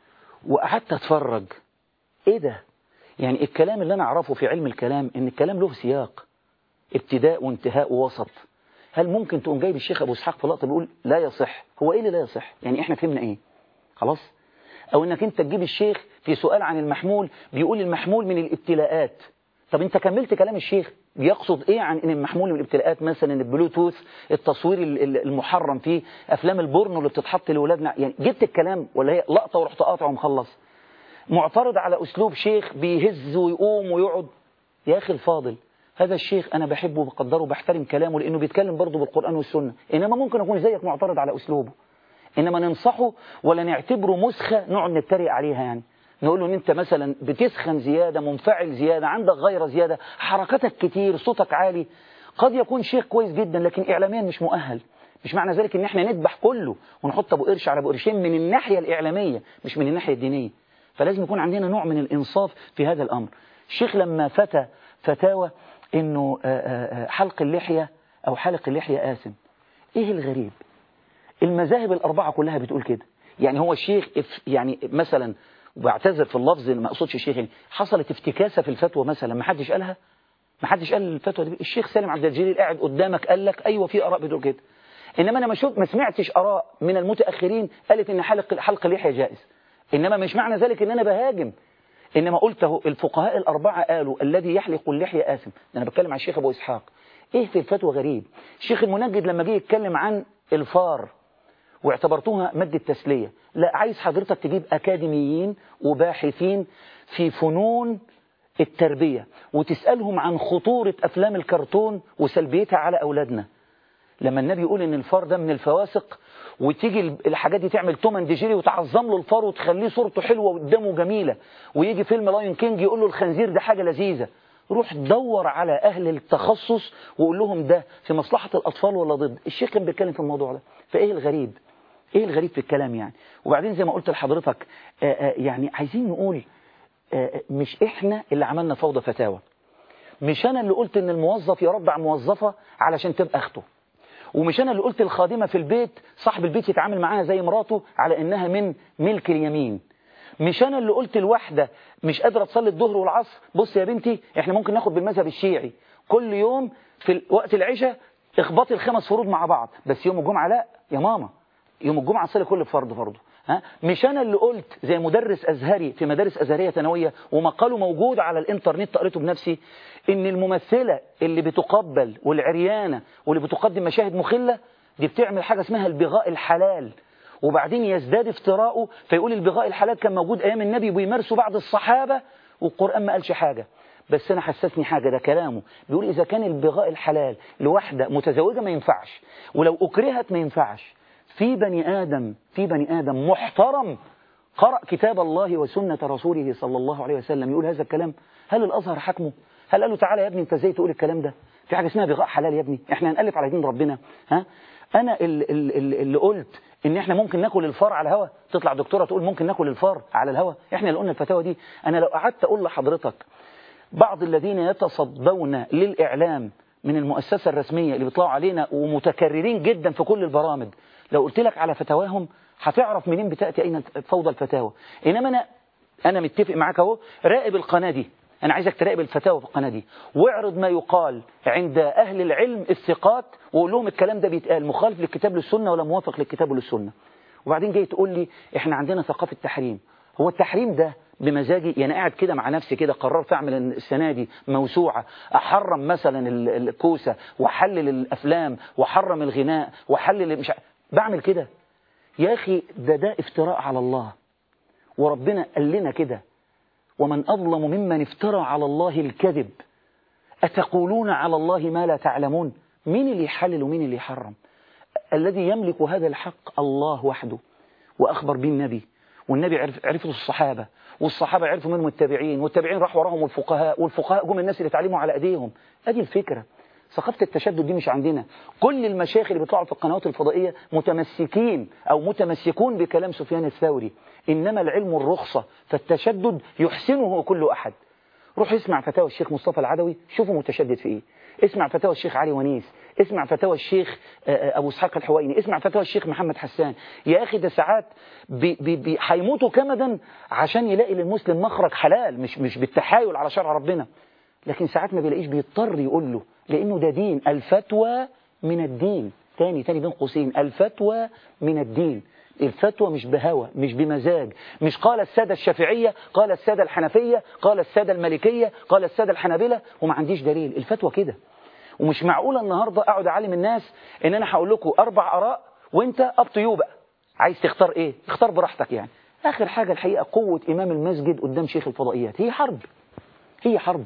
وقعدت اتفرج. ايه ده؟ يعني الكلام اللي انا اعرفه في علم الكلام ان الكلام له سياق ابتداء وانتهاء ووسط. هل ممكن تقوم جايب الشيخ ابو اسحاق في لقطه بيقول لا يصح؟ هو ايه اللي لا يصح؟ يعني احنا فهمنا ايه؟ خلاص؟ او انك انت تجيب الشيخ في سؤال عن المحمول بيقول المحمول من الابتلاءات. طب انت كملت كلام الشيخ بيقصد ايه عن ان المحمول من الابتلاءات؟ مثلا البلوتوث، التصوير المحرم فيه، افلام البورنو اللي بتتحط لاولادنا، يعني جبت الكلام ولا هي لقطه ورحت قاطع ومخلص؟ معترض على اسلوب شيخ بيهز ويقوم ويقعد. يا اخي الفاضل، هذا الشيخ انا بحبه وبقدره وبحترم كلامه لانه بيتكلم برضه بالقرآن والسنة، انما ممكن اكون زيك معترض على اسلوبه، انما ننصحه ولا نعتبره مسخة نقعد نتريق عليها، يعني نقول له ان انت مثلا بتسخن زيادة، منفعل زيادة، عندك غيرة زيادة، حركتك كتير، صوتك عالي. قد يكون شيخ كويس جدا لكن اعلاميا مش مؤهل. مش معنى ذلك ان احنا نذبح كله ونحط ابو قرش على ابو قرشين من الناحية الاعلامية مش من الناحية الدينية. فلازم يكون عندنا نوع من الانصاف في هذا الامر. الشيخ لما فتى فتاوى انه حلق اللحية او حلق اللحية آثم، ايه الغريب؟ المذاهب الاربعة كلها بتقول كده. يعني هو الشيخ يعني مثلا، وبعتذر في اللفظ ما اقصدش الشيخ، يعني حصلت افتكاسة في الفتوى مثلا ما حدش قالها؟ ما حدش قال الفتوى دي؟ الشيخ سالم عبد الجليل قاعد قدامك قال لك ايوه في اراء بتقول كده، انما انا ما شفت ما سمعتش اراء من المتاخرين قالت ان حلق حلق اللحية جائز. انما مش معنى ذلك ان انا بهاجم، انما قلت اهو الفقهاء الاربعه قالوا الذي يحلق اللحية آثم. انا بتكلم عن الشيخ ابو اسحاق. ايه في الفتوى غريب؟ الشيخ المنجد لما جه يتكلم عن الفار واعتبرتوها مادة تسلية، لا، عايز حضرتك تجيب أكاديميين وباحثين في فنون التربية وتسألهم عن خطورة أفلام الكرتون وسلبيتها على أولادنا. لما النبي يقول إن الفار ده من الفواسق وتيجي الحاجات دي تعمل توم اند جيري وتعظم له الفار وتخليه صورته حلوة وقدامه جميلة، ويجي فيلم لاين كينج يقول له الخنزير ده حاجة لذيذة، روح دور على أهل التخصص وقول لهم ده في مصلحة الأطفال ولا ضد. الشيخ كان بيتكلم في الموضوع ده، فإيه الغريب؟ ايه الغريب في الكلام يعني؟ وبعدين زي ما قلت لحضرتك آآ آآ يعني عايزين نقول مش احنا اللي عملنا فوضى فتاوى، مش أنا اللي قلت إن الموظف يربع موظفة علشان تبقى أخته، ومش أنا اللي قلت الخادمة في البيت صاحب البيت يتعامل معاها زي مراته على إنها من ملك اليمين. مش أنا اللي قلت الواحدة مش قادرة تصلي الظهر والعصر، بص يا بنتي إحنا ممكن ناخد بالمذهب الشيعي كل يوم في وقت العشاء اخبطي الخمس فروض مع بعض، بس يوم الجمعة لا يا ماما، يوم الجمعة صلي كل فرض فرضه. ها مش أنا اللي قلت زي مدرس أزهري في مدارس أزهرية ثانوية ومقاله موجود على الإنترنت قريته بنفسي، إن الممثلة اللي بتقبل والعريانة واللي بتقدم مشاهد مخلة دي بتعمل حاجة اسمها البغاء الحلال، وبعدين يزداد افتراؤه فيقول البغاء الحلال كان موجود أيام النبي ويمارسوا بعض الصحابة والقرآن ما قالش حاجة. بس أنا حسسني حاجة، ده كلامه بيقول إذا كان البغاء الحلال لوحدة متزوجة ما ينفعش، ولو أكرهت ما ينفعش. في بني آدم في بني آدم محترم قرأ كتاب الله وسنة رسوله صلى الله عليه وسلم يقول هذا الكلام؟ هل الأزهر حكمه؟ هل قال له تعالى يا ابني أنت ازاي تقول الكلام ده؟ في حاجة اسمها بغاء حلال يا ابني، احنا هنقلب على دين ربنا؟ ها أنا اللي, اللي, اللي قلت إن احنا ممكن ناكل الفار على الهوا، تطلع دكتورة تقول ممكن ناكل الفار على الهوا؟ احنا اللي قلنا الفتاوى دي. أنا لو قعدت أقول لحضرتك بعض الذين يتصدون للإعلام من المؤسسة الرسمية اللي بيطلعوا علينا ومتكررين جدا في كل البرامج، لو قلت لك على فتاواهم هتعرف منين بتأتي أين فوضى الفتاوى. إنما أنا أنا متفق معاك أهو، راقب القناة دي، أنا عايزك تراقب الفتاوى في القناة دي واعرض ما يقال عند أهل العلم الثقات وقول لهم الكلام ده بيتقال مخالف للكتاب للسنة ولا موافق للكتاب وللسنة. وبعدين جاي تقول لي إحنا عندنا ثقافة تحريم. هو التحريم ده بمزاجي؟ يعني قاعد كده مع نفسي كده قررت أعمل السنة دي موسوعة أحرم مثلا الكوسة وحلل الأفلام وحرم الغناء وحلل مش بعمل كده؟ يا أخي ده ده افتراء على الله، وربنا قال لنا كده ومن أظلم ممن افترى على الله الكذب أتقولون على الله ما لا تعلمون. مين اللي يحلل ومين اللي يحرم؟ الذي يملك هذا الحق الله وحده، وأخبر به النبي، والنبي عرف عرفه الصحابة، والصحابة عرفوا منهم التابعين، والتابعين راح وراهم الفقهاء، والفقهاء جم الناس اللي تعلموا على أيديهم. أدي الفكرة. ثقافة التشدد دي مش عندنا. كل المشايخ اللي بيطلعوا في القنوات الفضائية متمسكين أو متمسكون بكلام سفيان الثوري، إنما العلم الرخصة، فالتشدد يحسنه كل أحد. روح اسمع فتاوى الشيخ مصطفى العدوي شوفوا متشدد في إيه، اسمع فتاوى الشيخ علي ونيس، اسمع فتاوى الشيخ أبو إسحاق الحويني، اسمع فتاوى الشيخ محمد حسان. يا أخي ده ساعات هيموتوا كمدا عشان يلاقي للمسلم مخرج حلال، مش مش بالتحايل على شرع ربنا، لكن ساعات ما بيلاقيش بيضطر يقول له، لأنه ده دين. الفتوى من الدين. تاني تاني بين قوسين، الفتوى من الدين. الفتوى مش بهوى، مش بمزاج، مش قال السادة الشافعية، قال السادة الحنفية، قال السادة المالكية، قال السادة الحنابلة وما عنديش دليل. الفتوى كده. ومش معقولة النهاردة أقعد أعلم الناس إن أنا هقول لكم أربع آراء وأنت أب تو يو بقى، عايز تختار إيه؟ اختار براحتك. يعني آخر حاجة الحقيقة قوة إمام المسجد قدام شيخ الفضائيات هي حرب، هي حرب.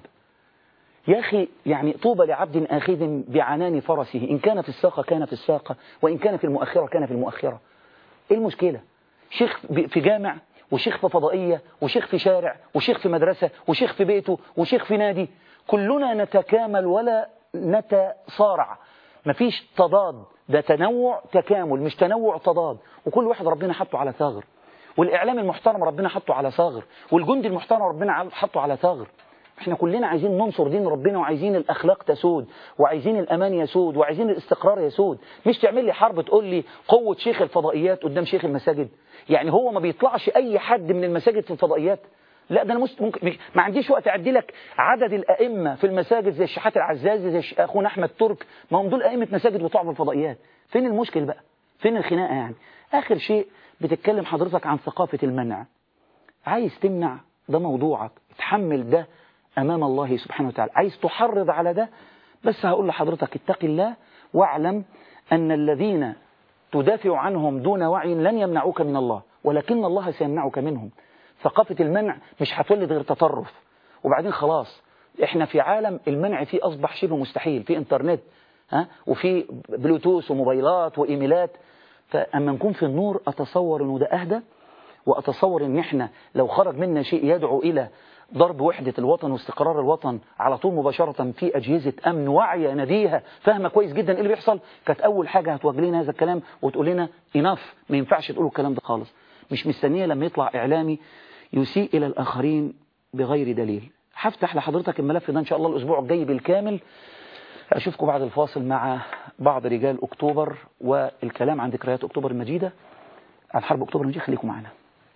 يا أخي يعني طوبى لعبد آخذ بعنان فرسه، إن كان في الساقة كان في الساقة، وإن كان في المؤخرة كان في المؤخرة. إيه المشكلة؟ شيخ في جامع، وشيخ في فضائية، وشيخ في شارع، وشيخ في مدرسة، وشيخ في بيته، وشيخ في نادي، كلنا نتكامل ولا نتصارع. مفيش تضاد، ده تنوع تكامل، مش تنوع تضاد. وكل واحد ربنا حطه على ثغر، والإعلام المحترم ربنا حطه على ثغر، والجندي المحترم ربنا حطه على ثغر. احنا كلنا عايزين ننصر دين ربنا، وعايزين الأخلاق تسود، وعايزين الأمان يسود، وعايزين الاستقرار يسود. مش تعمل لي حرب تقول لي قوة شيخ الفضائيات قدام شيخ المساجد. يعني هو ما بيطلعش أي حد من المساجد في الفضائيات؟ لا ده أنا ممكن ما عنديش وقت أعدي لك عدد الأئمة في المساجد زي الشحات العزازي، زي أخونا أحمد ترك، ما هم دول أئمة مساجد بيطلعوا في الفضائيات. فين المشكل بقى؟ فين الخناقة يعني؟ آخر شيء بتتكلم حضرتك عن ثقافة المنع. عايز تمنع، ده موضوعك، تحمل ده أمام الله سبحانه وتعالى. عايز تحرض على ده، بس هقول لحضرتك اتق الله واعلم أن الذين تدافع عنهم دون وعي لن يمنعوك من الله، ولكن الله سيمنعك منهم. ثقافة المنع مش هتولد غير تطرف. وبعدين خلاص احنا في عالم المنع فيه أصبح شبه مستحيل، في انترنت ها وفي بلوتوث وموبايلات وإيميلات. فأما نكون في النور أتصور أنه ده أهدى، وأتصور أن احنا لو خرج منا شيء يدعو إلى ضرب وحدة الوطن واستقرار الوطن على طول مباشرة في أجهزة أمن واعية نبيهة فاهمة كويس جدا إيه اللي بيحصل، كانت أول حاجة هتوجه لنا هذا الكلام وتقول لنا إناف، ما ينفعش تقولوا الكلام ده خالص. مش مستنية لما يطلع إعلامي يسيء إلى الآخرين بغير دليل. هفتح لحضرتك الملف ده إن شاء الله الأسبوع الجاي بالكامل. أشوفكم بعد الفاصل مع بعض رجال أكتوبر والكلام عن ذكريات أكتوبر المجيدة، عن حرب أكتوبر المجيدة. خليكم معنا.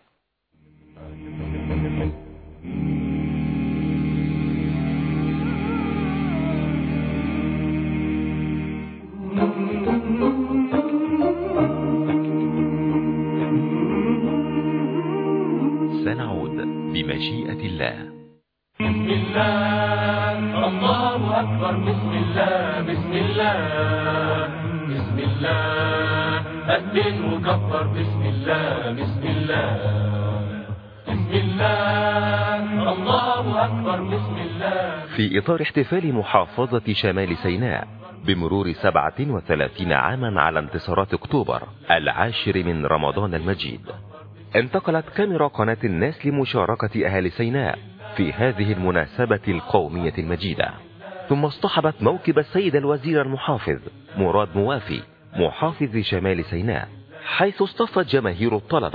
سنعود بمشيئة الله. بسم الله الله أكبر. بسم الله بسم الله بسم الله أدن وكبر. بسم الله بسم الله بسم الله الله أكبر. بسم الله. في إطار احتفال محافظة شمال سيناء بمرور سبعة وثلاثين عاما على انتصارات أكتوبر العاشر من رمضان المجيد، انتقلت كاميرا قناة الناس لمشاركة أهالي سيناء في هذه المناسبة القومية المجيدة، ثم اصطحبت موكب السيد الوزير المحافظ مراد موافي محافظ شمال سيناء، حيث اصطفت جماهير الطلبة